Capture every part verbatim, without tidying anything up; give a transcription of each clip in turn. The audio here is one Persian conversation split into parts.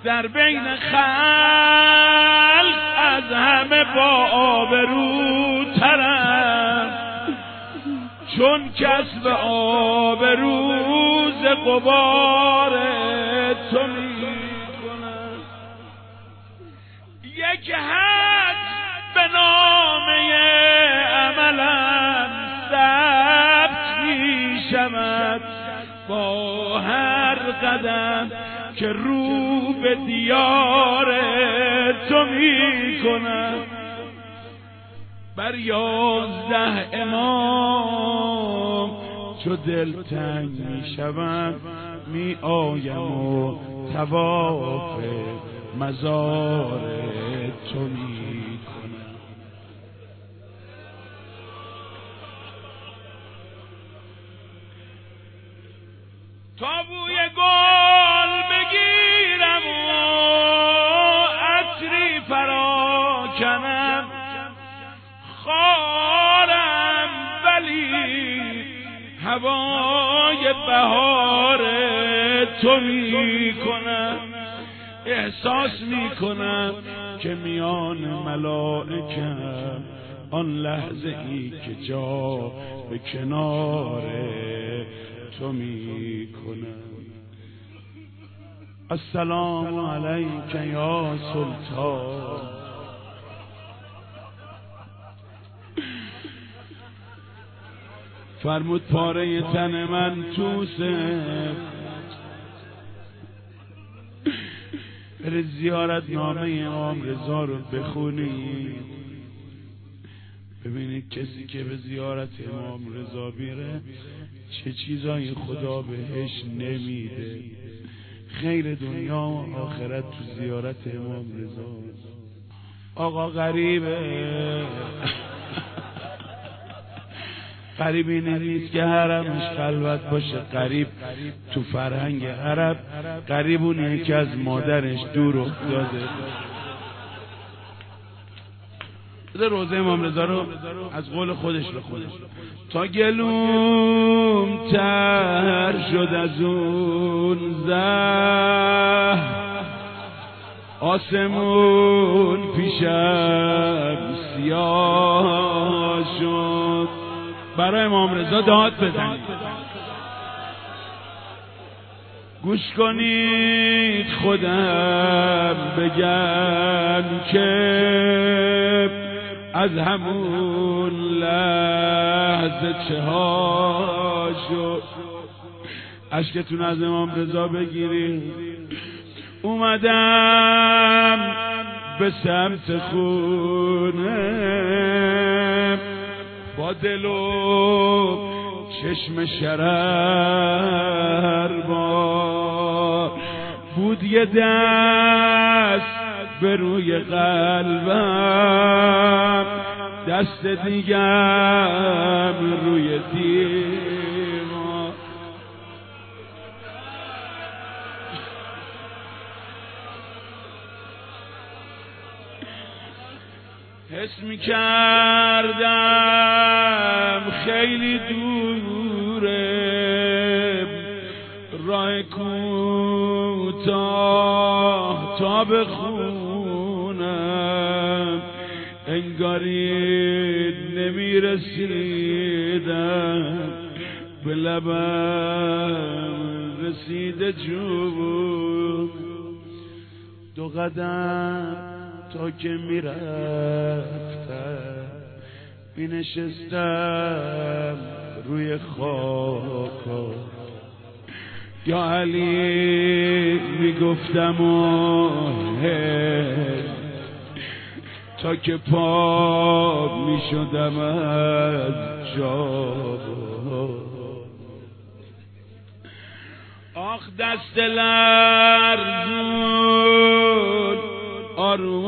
در بین خلق از همه با آبروترم، چون کسب آبرو ز غبار تو میکنم. یک حد به نامه عملم ثبت میشود، با هر قدم که رو به دیار تو میکنم. بر یازده امام چو دلتنگ میشوم، می آیم و طواف مزار تو میکنم. تا بوی گل بگیرم و عطری فراکنم، خارم ولی هوای بهار تو میکنم. احساس میکنم که میان ملائکم آن لحظه ای که جا به کنار تو میکنم. السلام علیک یا سلطان. فرمود پاره تن من توسه، بر زیارت نامه امام رضا رو بخونی، ببینید کسی که به زیارت امام رضا بیره چه چیزای خدا بهش نمیده. خیر دنیا و آخرت تو زیارت امام رضا. آقا غریبه غریب اینه نیست که حرمش خلوت باشه، غریب تو فرهنگ عرب غریب اونه که از مادرش دور افتاده. بذار روزه امام رضا رو از قول خودش بخونه. تا گلوم تر شد از اون زهر، آسمون پیشم سیاه شد. برای امام رضا داد بزنید. گوش کنید خودم بگم که از همون لحظه چه ها شد. اشکتون از امام رضا بگیرید. اومدم به سمت خونه با دل و چشم شرر بار، بود یه دست به روی قلبم، دست دیگم روی دیوار. حس می کردم خیلی دوره، راه کوتاه تا به خونم، انگاری نمی رسیدم به لبم رسیده جون. دو قدم تا که می رفتم می نشستم روی خاکا، یا علی می گفتم و تا که پا می شدم از جا. آخ دست لرزون آروم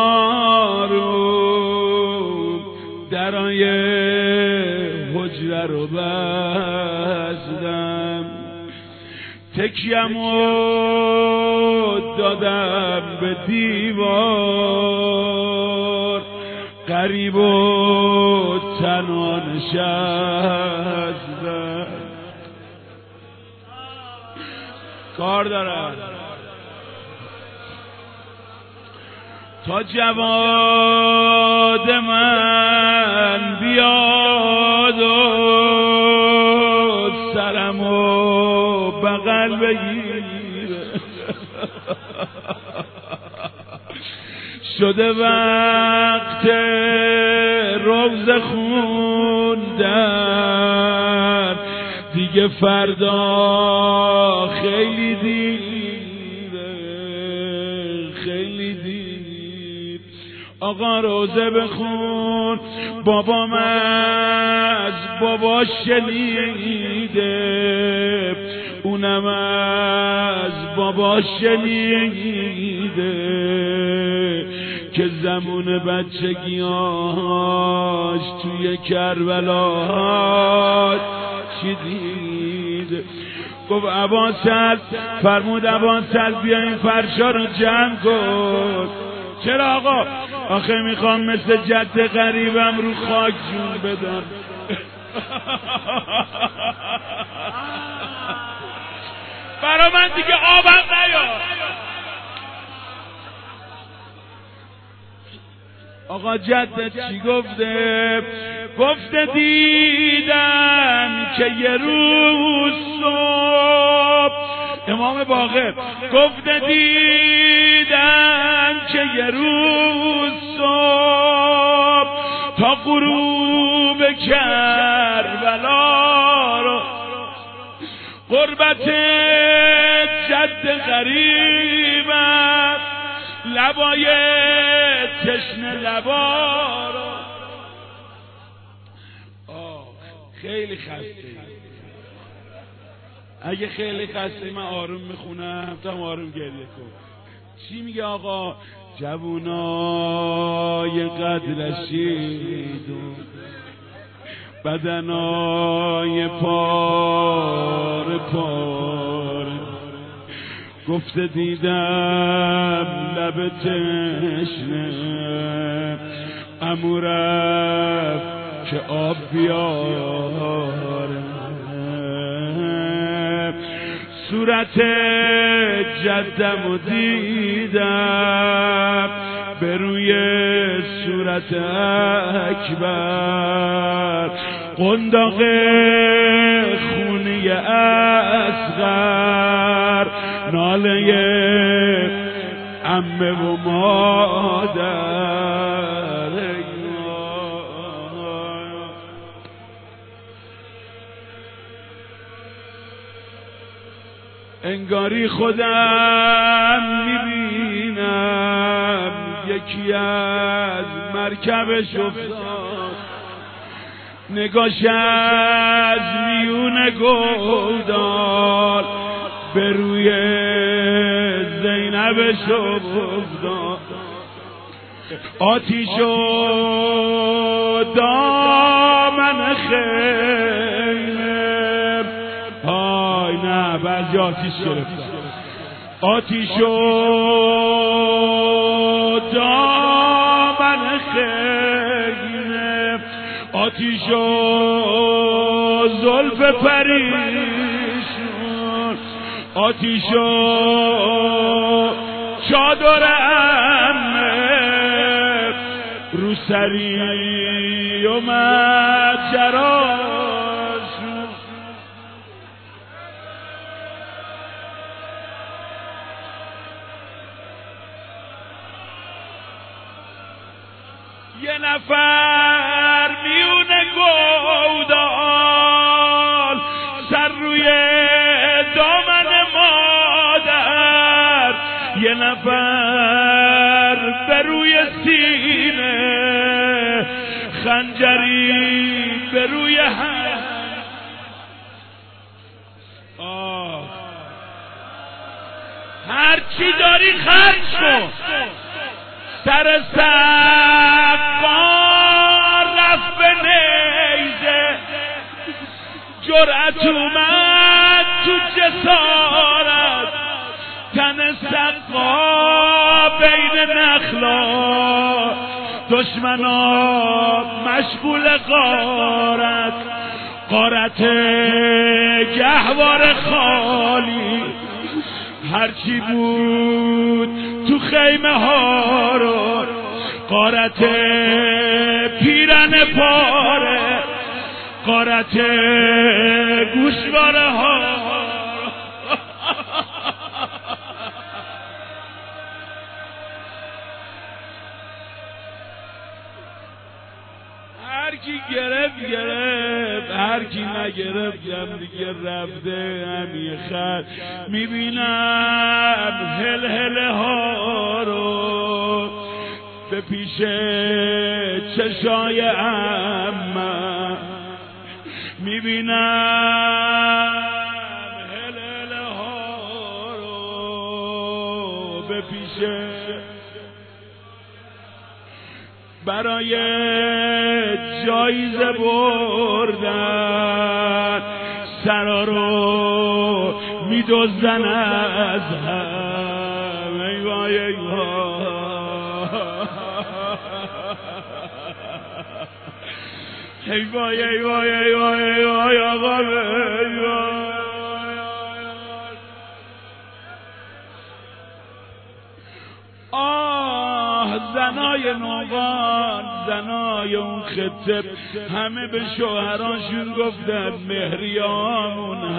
آروم درای حجره رو بستم، تکیم و دادم به دیوار، غریب و تنها نشستم. کار دارم تا جواد من بیاد و سرمو بغل بگیره شده وقت روزه خوندن دیگه فردا خیلی دیره خیلی دیر آقا روزه بخون بابام از بابا شنیده اونم از بابا شنیده که زمان بچگیاش توی کربلا چی دید گفت ابوالحسن فرمود ابوالحسن بیا این فرشا رو جمع کن چرا آقا آخه میخوام مثل جد غریبم رو خاک جون بدم برا من دیگه آبم نیار آقا جدت چی گفته گفته دیدم که یه روز صبح امام باقر گفته دیدم که یه روز صبح تا غروب کربلا رو غربت جد غریبم لبای تشنه لبا رو آه خیلی خسته اگه خیلی خسته من آروم میخونم تا آروم گریه کن چی میگه آقا جوونای قد رشید بدنای پاره پاره گفته دیدم لب تشنه عمو رفت که آب بیاره صورت جدم دیدم به روی صورت اکبر قنداق خونی اصغر ناله عمه و مادر انگاری خودم میبینم یکی از مرکبش افتاد نگاش از میون گودال به روی زینبش افتاد آتیش و دامن خیمه های نه بعضی آتیش گرفتن آتیش و دامن خیمه آتیش و زلف پریشون آتیش و چادرم رو سری اومد جراشون یه نفر میونه گودال سر روی دامن مادر یه نفر به روی سینه خنجری به روی هم آه هرچی داری خرج کن سر سقار رفت به نیزه جرأت اومد تو جسارت تن سقا بین نخلا دشمنا مشغول غارت غارت گهوار خالی هرچی بود تو خیمه ها رو، غارت پیرن پاره، غارت گوشواره ها. هر کی گرفت گرفت، هر کی نگرفت جم دیگه رفته همیه خط. میبینم هل هله ها رو به پیش چشای عمه، میبینم هل هله ها رو به پیش برای جایزه بردن سرا رو میدزدن از هم. ای وای ای وای ای وای ای وای ای وای ای وای آقا ای وای. آه زنای نوبان، زنای اون خطه همه به شوهرانشون گفتن مهریامون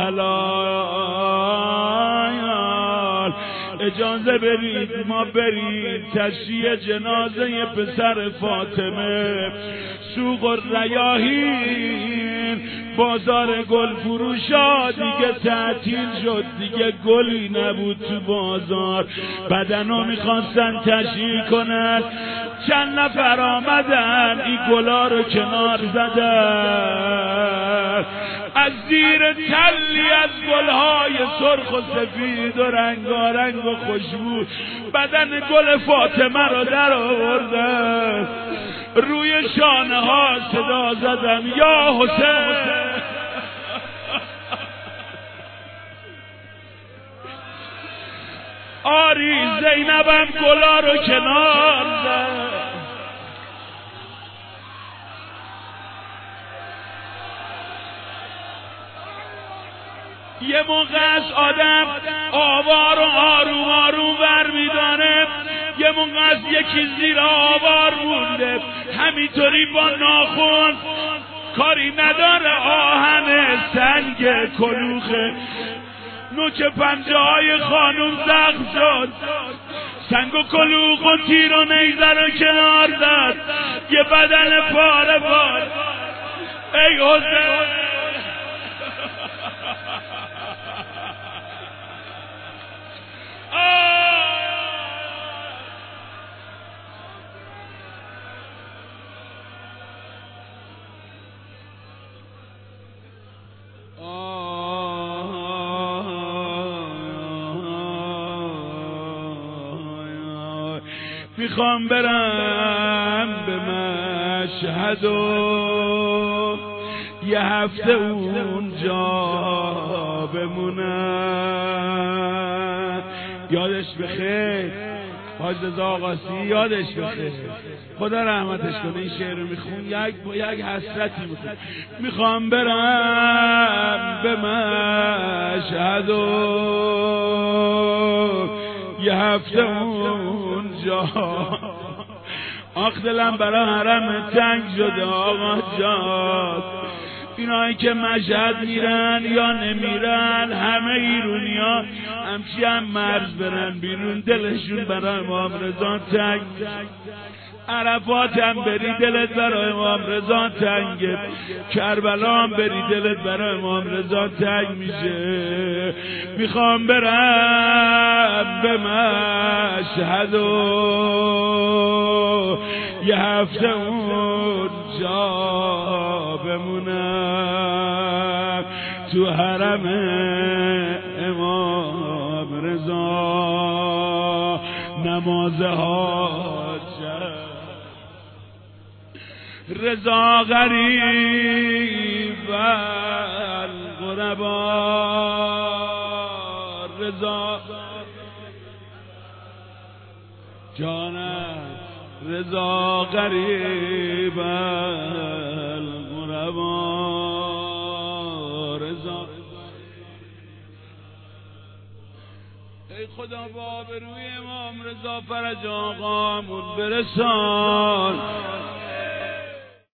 حلال، اجازه برید ما برید تشییع جنازه پسر فاطمه. سوق الریاحین بازار گل فروشا دیگه تعطیل شد، دیگه گلی نبود تو بازار. بدنو میخواستن تشییع کنن، چند نفر آمدن این گلا رو کنار زدن، از زیر تلی از گلهای سرخ و سفید و رنگارنگ و خوشبو بدن گل فاطمه رو در آوردن، روی شانه ها صدا زدن یا حسین. آری زینبم گلا رو کنار زد. یه موقع از آدم آوار و آروم آروم ور میدانه، یه موقع از یکی زیر آوار مونده، همینطوری با ناخن کاری نداره، آهن سنگ کلوخه، نوک پنجه های خانوم زخم شد، سنگ و کلوخ و تیر و نیزه رو کنار زد، یه بدن پاره پاره. ای حسین میخوام برم به مشهد و یه هفته اونجا بمونم. یادش بخیر حاج رضا آقاسی، یادش بخیر، خدا رحمتش کنه. این شعر رو میخون یک با یک حسرتی میخون. میخوام برم به مشهد و یه هفته اونجا، آخ دلم برای حرم تنگ شده آقا جان. اینایی که مشهد میرن یا نمیرن، همه ایرونی ها همچی هم مرز برن بیرون، دلشون برای امام رضا تنگ. عرفات هم بری دلت برای امام رضا تنگه، کربلا هم بری دلت برای امام رضا تنگ میشه. میخوام برم به مشهد و یه هفته اونجا بمونم، تو حرم امام رضا نماز حاجت. رضا غریب الغربا، رضا جانم، رضا غریب الغربا، رضا. ای خدا با آبروی امام رضا فرج آقامون برسان.